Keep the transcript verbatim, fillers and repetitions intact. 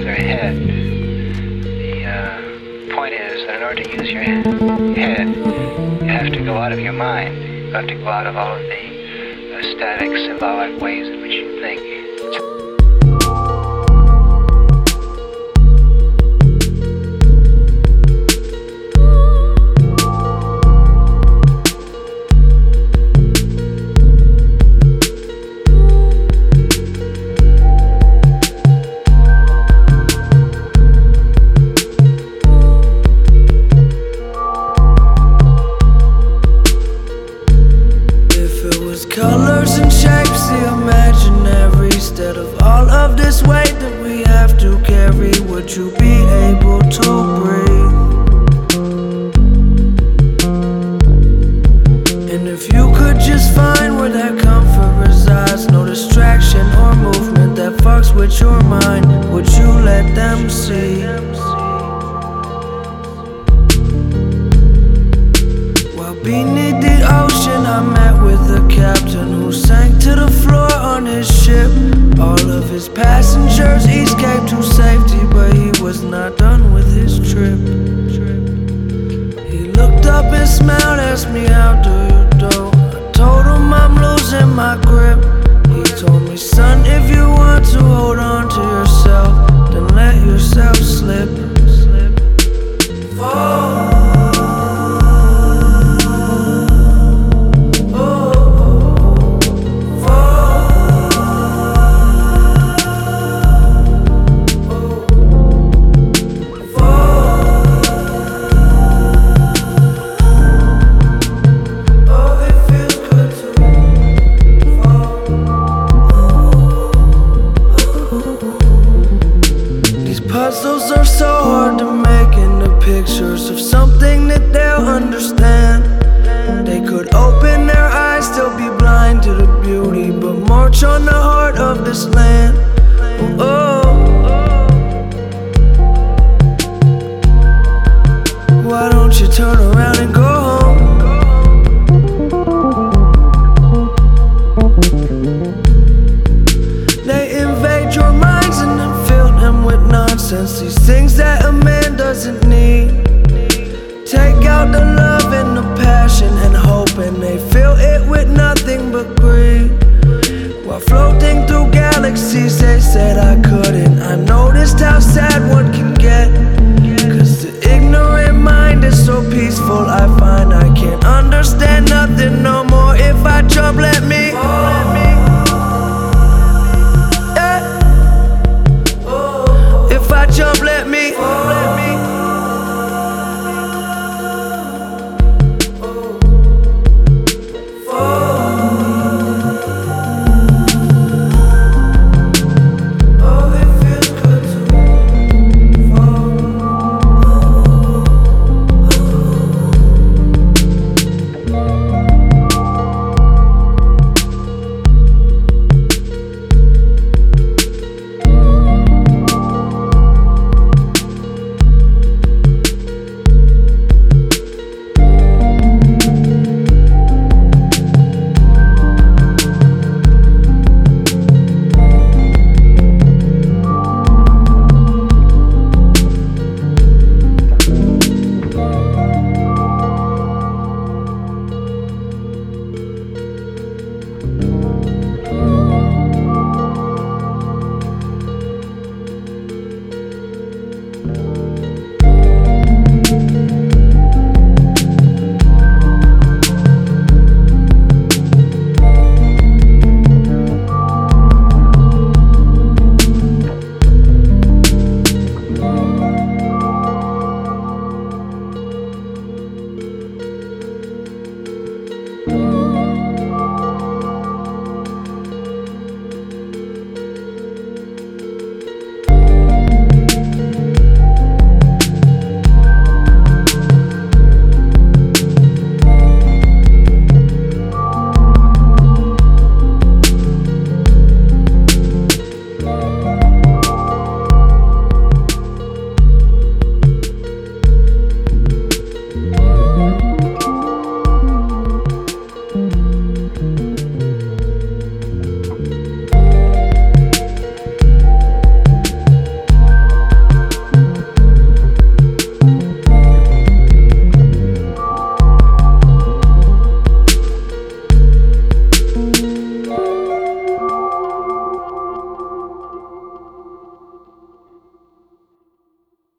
their head. The uh, point is that in order to use your head, you have to go out of your mind. You have to go out of all of the uh, static, symbolic ways in which you think. Colors and shapes, the imaginary. Instead of all of this weight that we have to carry, would you be able to breathe? And if you could just find where that comfort resides, no distraction or movement that fucks with your mind, would you let them see? While beneath the ocean I met with a captain who sank to the floor on his ship. All of his passengers escaped to safety, but he was not done with his trip. He looked up and smiled, asked me how do you do. I told him I'm losing my grip. He told me, son, if you want to hold on to yourself, then let yourself slip. Fall. Puzzles are so hard to make into pictures of something that they'll understand. They could open their eyes, still be blind to the beauty, but march on the heart of this land. Oh, why don't you turn around and go home? They invade your minds and then fill them with nonsense, these things that a man doesn't need. Take out the love and the passion and hope, and they fill it with nothing but greed. While floating through galaxies, they said I couldn't. I noticed how sad